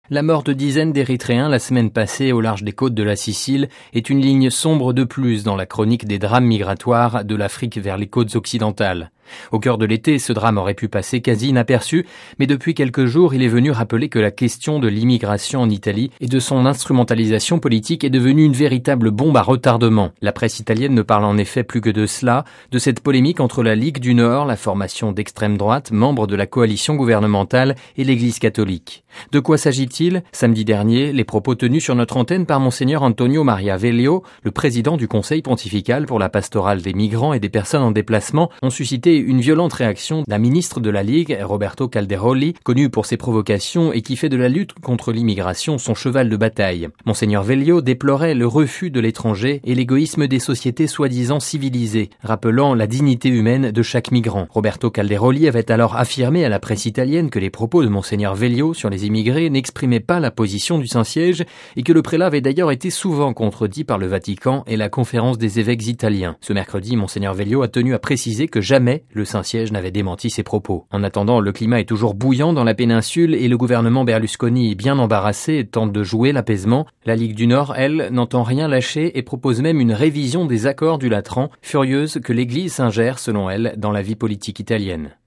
La mort de dizaines d'Érythréens la semaine passée au large des côtes de la Sicile est une ligne sombre de plus dans la chronique des drames migratoires de l'Afrique vers les côtes occidentales. Au cœur de l'été, ce drame aurait pu passer quasi inaperçu, mais depuis quelques jours, il est venu rappeler que la question de l'immigration en Italie et de son instrumentalisation politique est devenue une véritable bombe à retardement. La presse italienne ne parle en effet plus que de cela, de cette polémique entre la Ligue du Nord, la formation d'extrême droite, membre de la coalition gouvernementale, et l'Église catholique. De quoi s'agit-il ? Samedi dernier, les propos tenus sur notre antenne par Monseigneur Antonio Maria Velio, le président du Conseil pontifical pour la pastorale des migrants et des personnes en déplacement, ont suscité une violente réaction d'un ministre de la Ligue, Roberto Calderoli, connu pour ses provocations et qui fait de la lutte contre l'immigration son cheval de bataille. Monseigneur Velio déplorait le refus de l'étranger et l'égoïsme des sociétés soi-disant civilisées, rappelant la dignité humaine de chaque migrant. Roberto Calderoli avait alors affirmé à la presse italienne que les propos de Monseigneur Velio sur les immigrés n'exprimaient pas la position du Saint-Siège et que le prélat avait d'ailleurs été souvent contredit par le Vatican et la conférence des évêques italiens. Ce mercredi, Monseigneur Velio a tenu à préciser que jamais le Saint-Siège n'avait démenti ses propos. En attendant, le climat est toujours bouillant dans la péninsule et le gouvernement Berlusconi est bien embarrassé et tente de jouer l'apaisement. La Ligue du Nord, elle, n'entend rien lâcher et propose même une révision des accords du Latran, furieuse que l'Église s'ingère, selon elle, dans la vie politique italienne.